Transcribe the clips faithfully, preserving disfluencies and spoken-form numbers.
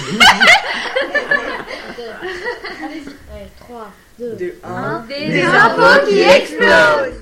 trois, deux, un. Des, des infos qui explosent.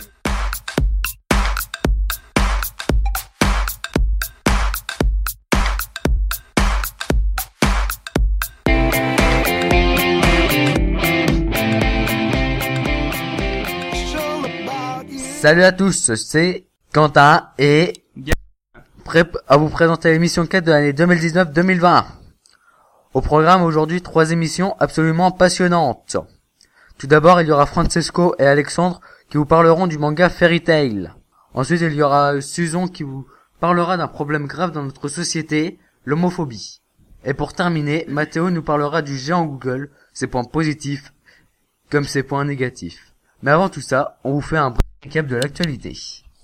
Salut à tous, c'est Quentin et prêt à vous présenter l'émission quatre de l'année deux mille dix-neuf deux mille vingt. Au programme aujourd'hui, trois émissions absolument passionnantes. Tout d'abord, il y aura Francesco et Alexandre qui vous parleront du manga Fairy Tail. Ensuite, il y aura Susan qui vous parlera d'un problème grave dans notre société, l'homophobie. Et pour terminer, Mathéo nous parlera du géant Google, ses points positifs comme ses points négatifs. Mais avant tout ça, on vous fait un bref récap de l'actualité.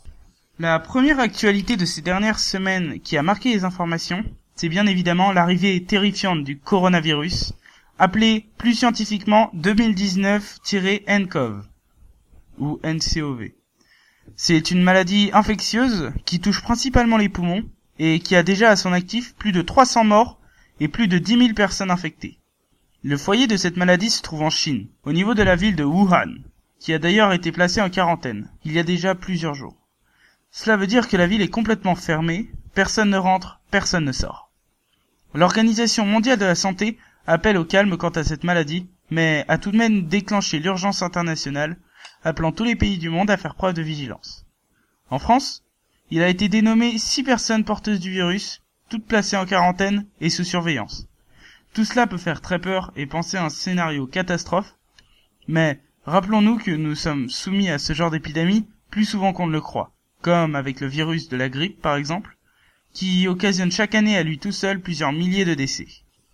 La première actualité de ces dernières semaines qui a marqué les informations, c'est bien évidemment l'arrivée terrifiante du coronavirus, appelé plus scientifiquement deux mille dix-neuf N C O V, ou N C O V. C'est une maladie infectieuse qui touche principalement les poumons et qui a déjà à son actif plus de trois cents morts et plus de dix mille personnes infectées. Le foyer de cette maladie se trouve en Chine, au niveau de la ville de Wuhan, qui a d'ailleurs été placée en quarantaine, il y a déjà plusieurs jours. Cela veut dire que la ville est complètement fermée, personne ne rentre, personne ne sort. L'Organisation mondiale de la santé appelle au calme quant à cette maladie, mais a tout de même déclenché l'urgence internationale, appelant tous les pays du monde à faire preuve de vigilance. En France, il a été dénommé six personnes porteuses du virus, toutes placées en quarantaine et sous surveillance. Tout cela peut faire très peur et penser à un scénario catastrophe, mais rappelons-nous que nous sommes soumis à ce genre d'épidémie plus souvent qu'on ne le croit, comme avec le virus de la grippe par exemple, qui occasionne chaque année à lui tout seul plusieurs milliers de décès.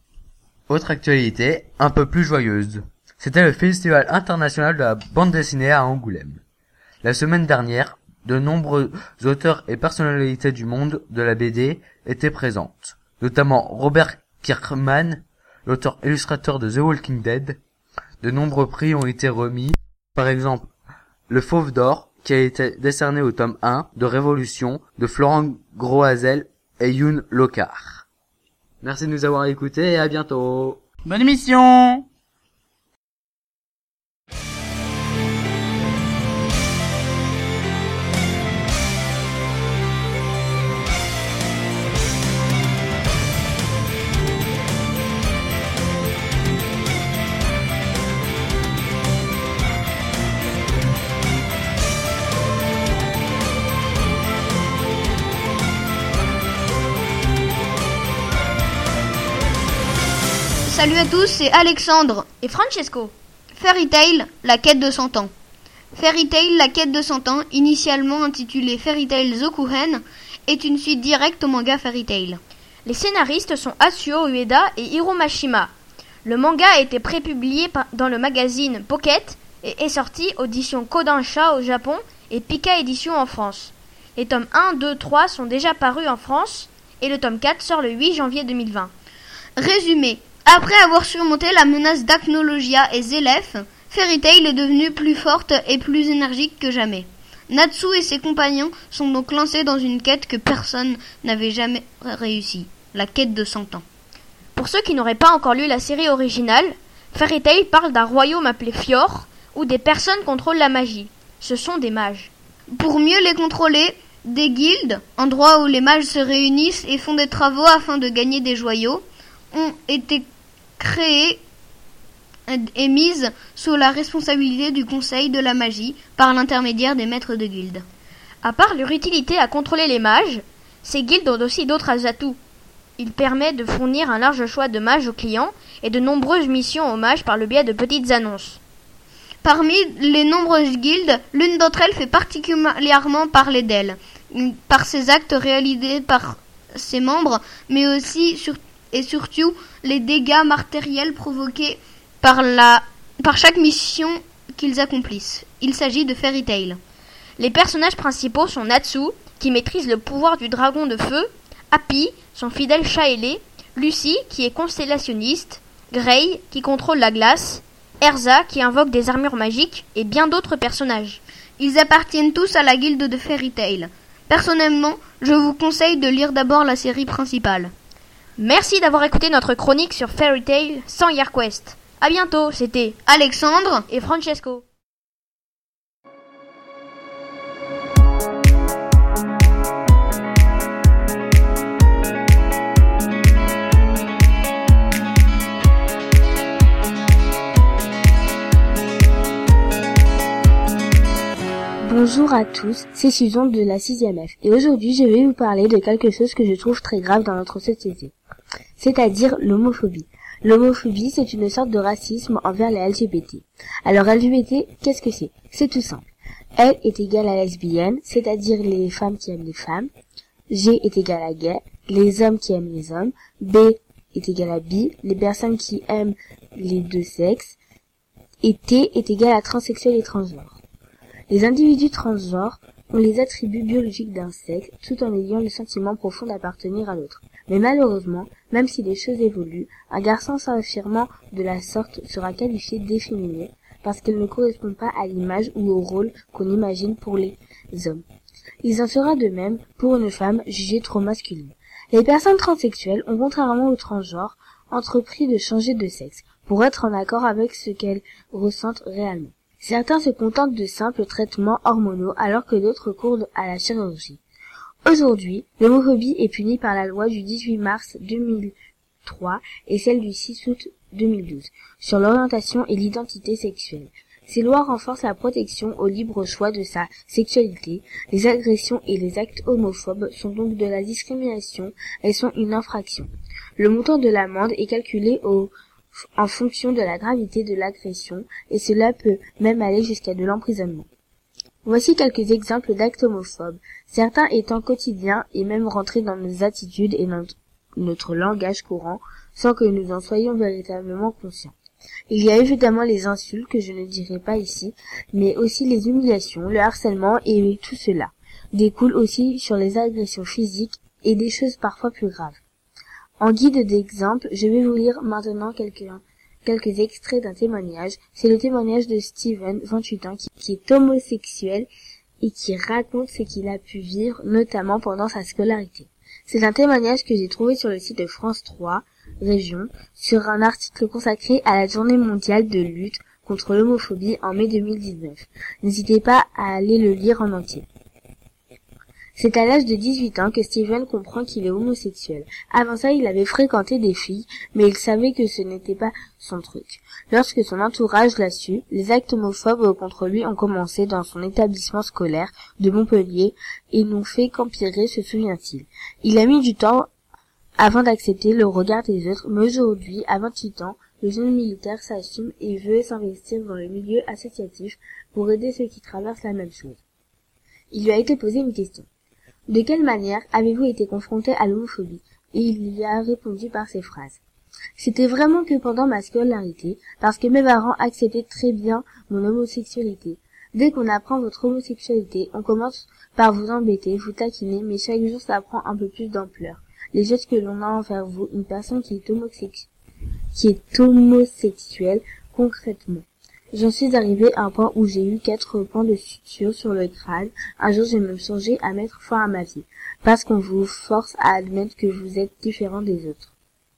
Autre actualité, un peu plus joyeuse. C'était le Festival international de la bande dessinée à Angoulême. La semaine dernière, de nombreux auteurs et personnalités du monde de la B D étaient présentes, notamment Robert Kirkman, l'auteur illustrateur de The Walking Dead. De nombreux prix ont été remis, par exemple le Fauve d'Or, qui a été décerné au tome un de Révolution de Florent Groazel et Youn Locard. Merci de nous avoir écoutés et à bientôt. Bonne émission! Salut à tous, c'est Alexandre et Francesco. Fairy Tail, la quête de cent ans. Fairy Tail, la quête de cent ans, initialement intitulée Fairy Tail Zokuhen, est une suite directe au manga Fairy Tail. Les scénaristes sont Asuo Ueda et Hiro Mashima. Le manga a été prépublié dans le magazine Pocket et est sorti audition Kodansha au Japon et Pika Édition en France. Les tomes un, deux, trois sont déjà parus en France et le tome quatre sort le huit janvier deux mille vingt. Résumé. Après avoir surmonté la menace d'Acnologia et Zélef, Fairy Tail est devenue plus forte et plus énergique que jamais. Natsu et ses compagnons sont donc lancés dans une quête que personne n'avait jamais réussi, la quête de cent ans. Pour ceux qui n'auraient pas encore lu la série originale, Fairy Tail parle d'un royaume appelé Fjord, où des personnes contrôlent la magie. Ce sont des mages. Pour mieux les contrôler, des guildes, endroits où les mages se réunissent et font des travaux afin de gagner des joyaux, ont été créées et mises sous la responsabilité du Conseil de la magie par l'intermédiaire des maîtres de guildes. À part leur utilité à contrôler les mages, ces guildes ont aussi d'autres atouts. Il permet de fournir un large choix de mages aux clients et de nombreuses missions aux mages par le biais de petites annonces. Parmi les nombreuses guildes, l'une d'entre elles fait particulièrement parler d'elle, par ses actes réalisés par ses membres, mais aussi sur et surtout les dégâts matériels provoqués par, la, par chaque mission qu'ils accomplissent. Il s'agit de Fairy Tail. Les personnages principaux sont Natsu, qui maîtrise le pouvoir du dragon de feu, Happy, son fidèle chat ailé, Lucy, qui est constellationniste, Grey, qui contrôle la glace, Erza, qui invoque des armures magiques, et bien d'autres personnages. Ils appartiennent tous à la guilde de Fairy Tail. Personnellement, je vous conseille de lire d'abord la série principale. Merci d'avoir écouté notre chronique sur Fairy Tail sans YarQuest. À bientôt, c'était Alexandre et Francesco. Bonjour à tous, c'est Susan de la sixième F et aujourd'hui je vais vous parler de quelque chose que je trouve très grave dans notre société, c'est-à-dire l'homophobie. L'homophobie, c'est une sorte de racisme envers les L G B T. Alors L G B T, qu'est-ce que c'est? C'est tout simple. L est égal à lesbienne, c'est-à-dire les femmes qui aiment les femmes. G est égal à gay, les hommes qui aiment les hommes. B est égal à bi, les personnes qui aiment les deux sexes. Et T est égal à transsexuel et transgenre. Les individus transgenres ont les attributs biologiques d'un sexe, tout en ayant le sentiment profond d'appartenir à l'autre. Mais malheureusement, même si les choses évoluent, un garçon s'affirmant de la sorte sera qualifié d'efféminé, parce qu'il ne correspond pas à l'image ou au rôle qu'on imagine pour les hommes. Il en sera de même pour une femme jugée trop masculine. Les personnes transsexuelles ont, contrairement aux transgenres, entrepris de changer de sexe, pour être en accord avec ce qu'elles ressentent réellement. Certains se contentent de simples traitements hormonaux alors que d'autres courent à la chirurgie. Aujourd'hui, l'homophobie est punie par la loi du dix-huit mars deux mille trois et celle du six août deux mille douze sur l'orientation et l'identité sexuelle. Ces lois renforcent la protection au libre choix de sa sexualité. Les agressions et les actes homophobes sont donc de la discrimination, elles sont une infraction. Le montant de l'amende est calculé au en fonction de la gravité de l'agression, et cela peut même aller jusqu'à de l'emprisonnement. Voici quelques exemples d'actes homophobes, certains étant quotidiens et même rentrés dans nos attitudes et notre, notre langage courant, sans que nous en soyons véritablement conscients. Il y a évidemment les insultes que je ne dirai pas ici, mais aussi les humiliations, le harcèlement et tout cela découle aussi sur les agressions physiques et des choses parfois plus graves. En guide d'exemple, je vais vous lire maintenant quelques, quelques extraits d'un témoignage. C'est le témoignage de Steven, vingt-huit ans, qui, qui est homosexuel et qui raconte ce qu'il a pu vivre, notamment pendant sa scolarité. C'est un témoignage que j'ai trouvé sur le site de France trois, Région, sur un article consacré à la journée mondiale de lutte contre l'homophobie en mai deux mille dix-neuf. N'hésitez pas à aller le lire en entier. C'est à l'âge de dix-huit ans que Steven comprend qu'il est homosexuel. Avant ça, il avait fréquenté des filles, mais il savait que ce n'était pas son truc. Lorsque son entourage l'a su, les actes homophobes contre lui ont commencé dans son établissement scolaire de Montpellier et n'ont fait qu'empirer, se souvient-il. Il a mis du temps avant d'accepter le regard des autres, mais aujourd'hui, à vingt-huit ans, le jeune militaire s'assume et veut s'investir dans le milieu associatif pour aider ceux qui traversent la même chose. Il lui a été posé une question. De quelle manière avez-vous été confronté à l'homophobie? Et il y a répondu par ces phrases. C'était vraiment que pendant ma scolarité, parce que mes parents acceptaient très bien mon homosexualité. Dès qu'on apprend votre homosexualité, on commence par vous embêter, vous taquiner, mais chaque jour ça prend un peu plus d'ampleur. Les gestes que l'on a envers vous, une personne qui est homosexuelle, qui est homosexuelle, concrètement. J'en suis arrivée à un point où j'ai eu quatre points de suture sur le crâne. Un jour, j'ai même songé à mettre fin à ma vie, parce qu'on vous force à admettre que vous êtes différent des autres.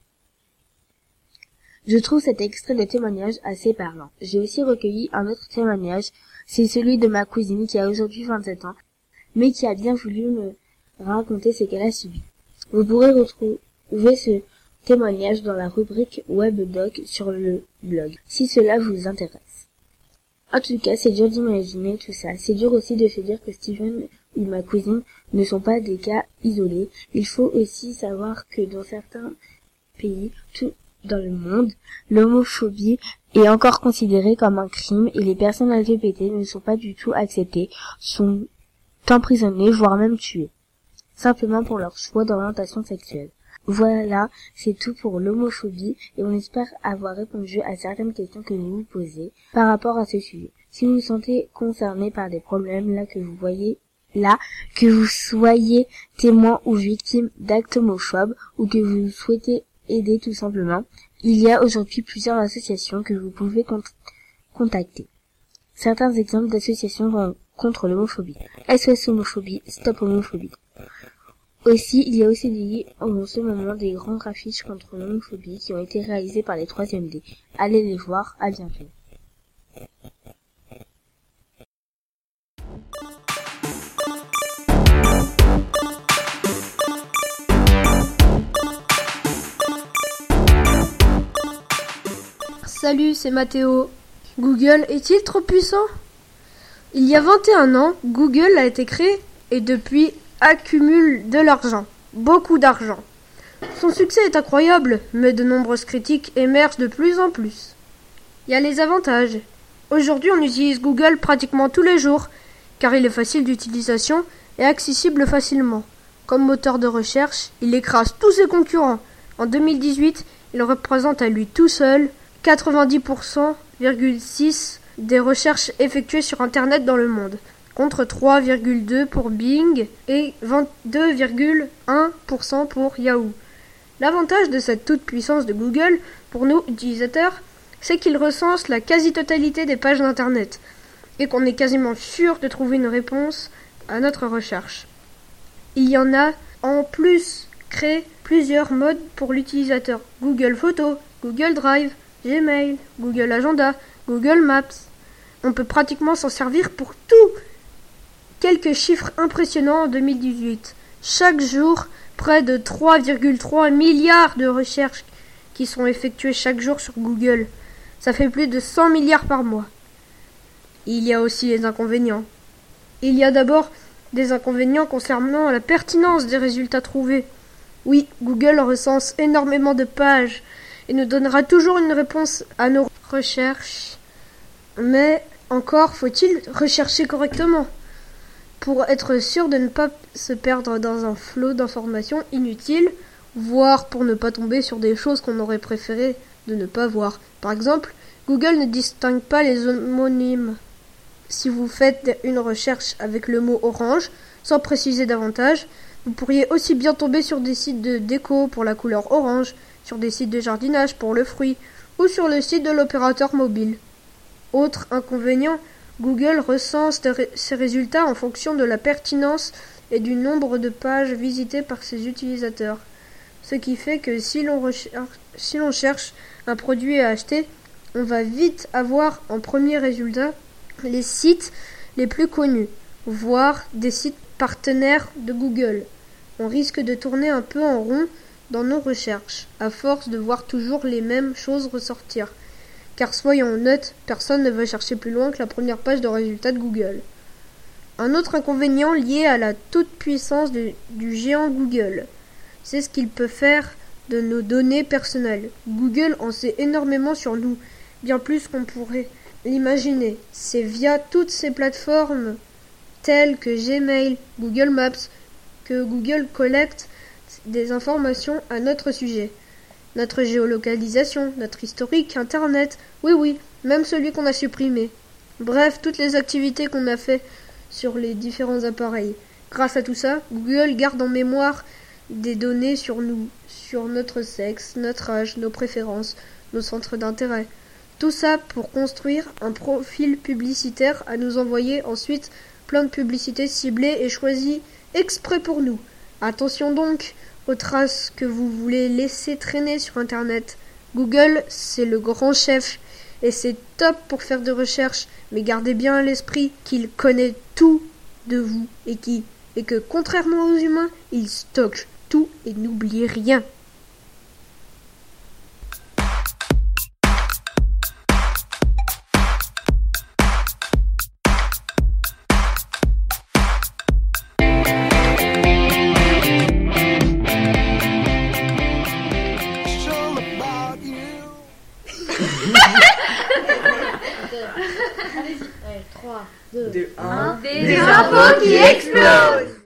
Je trouve cet extrait de témoignage assez parlant. J'ai aussi recueilli un autre témoignage, c'est celui de ma cousine qui a aujourd'hui vingt-sept ans, mais qui a bien voulu me raconter ce qu'elle a subi. Vous pourrez retrouver ce témoignage dans la rubrique Webdoc sur le blog, si cela vous intéresse. En tout cas, c'est dur d'imaginer tout ça. C'est dur aussi de se dire que Steven ou ma cousine ne sont pas des cas isolés. Il faut aussi savoir que dans certains pays, tout dans le monde, l'homophobie est encore considérée comme un crime et les personnes L G B T ne sont pas du tout acceptées, sont emprisonnées, voire même tuées, simplement pour leur choix d'orientation sexuelle. Voilà, c'est tout pour l'homophobie et on espère avoir répondu à certaines questions que vous vous posez par rapport à ce sujet. Si vous vous sentez concerné par des problèmes là que vous voyez, là, que vous soyez témoin ou victime d'actes homophobes ou que vous souhaitez aider tout simplement, il y a aujourd'hui plusieurs associations que vous pouvez cont- contacter. Certains exemples d'associations contre l'homophobie. S O S Homophobie, Stop Homophobie. Aussi, il y a au C D I en ce moment des grandes affiches contre l'homophobie qui ont été réalisées par les troisième D. Allez les voir, à bientôt. Salut, c'est Mathéo. Google est-il trop puissant ? Il y a vingt et un ans, Google a été créé et depuis accumule de l'argent, beaucoup d'argent. Son succès est incroyable, mais de nombreuses critiques émergent de plus en plus. Il y a les avantages. Aujourd'hui, on utilise Google pratiquement tous les jours, car il est facile d'utilisation et accessible facilement. Comme moteur de recherche, il écrase tous ses concurrents. En deux mille dix-huit, il représente à lui tout seul quatre-vingt-dix pour cent virgule six des recherches effectuées sur Internet dans le monde, contre trois virgule deux pour Bing et vingt-deux virgule un pour cent pour Yahoo. L'avantage de cette toute-puissance de Google pour nous utilisateurs, c'est qu'il recense la quasi-totalité des pages d'Internet et qu'on est quasiment sûr de trouver une réponse à notre recherche. Il y en a en plus créé plusieurs modes pour l'utilisateur: Google Photos, Google Drive, Gmail, Google Agenda, Google Maps. On peut pratiquement s'en servir pour tout. Quelques chiffres impressionnants en deux mille dix-huit. Chaque jour, près de trois virgule trois milliards de recherches qui sont effectuées chaque jour sur Google. Ça fait plus de cent milliards par mois. Il y a aussi les inconvénients. Il y a d'abord des inconvénients concernant la pertinence des résultats trouvés. Oui, Google recense énormément de pages et nous donnera toujours une réponse à nos recherches. Mais encore faut-il rechercher correctement pour être sûr de ne pas se perdre dans un flot d'informations inutiles, voire pour ne pas tomber sur des choses qu'on aurait préféré de ne pas voir. Par exemple, Google ne distingue pas les homonymes. Si vous faites une recherche avec le mot orange, sans préciser davantage, vous pourriez aussi bien tomber sur des sites de déco pour la couleur orange, sur des sites de jardinage pour le fruit, ou sur le site de l'opérateur mobile. Autre inconvénient, Google recense ses résultats en fonction de la pertinence et du nombre de pages visitées par ses utilisateurs. Ce qui fait que si l'on recherche, si l'on cherche un produit à acheter, on va vite avoir en premier résultat les sites les plus connus, voire des sites partenaires de Google. On risque de tourner un peu en rond dans nos recherches, à force de voir toujours les mêmes choses ressortir. Car soyons honnêtes, personne ne va chercher plus loin que la première page de résultats de Google. Un autre inconvénient lié à la toute-puissance du, du géant Google, c'est ce qu'il peut faire de nos données personnelles. Google en sait énormément sur nous, bien plus qu'on pourrait l'imaginer. C'est via toutes ces plateformes telles que Gmail, Google Maps, que Google collecte des informations à notre sujet. Notre géolocalisation, notre historique, Internet, oui oui, même celui qu'on a supprimé. Bref, toutes les activités qu'on a fait sur les différents appareils. Grâce à tout ça, Google garde en mémoire des données sur nous, sur notre sexe, notre âge, nos préférences, nos centres d'intérêt. Tout ça pour construire un profil publicitaire à nous envoyer ensuite plein de publicités ciblées et choisies exprès pour nous. Attention donc aux traces que vous voulez laisser traîner sur Internet. Google, c'est le grand chef et c'est top pour faire des recherches, mais gardez bien à l'esprit qu'il connaît tout de vous et, qui, et que contrairement aux humains, il stocke tout et n'oublie rien. Allez-y. Allez, trois, deux, un. Des infos qui explosent.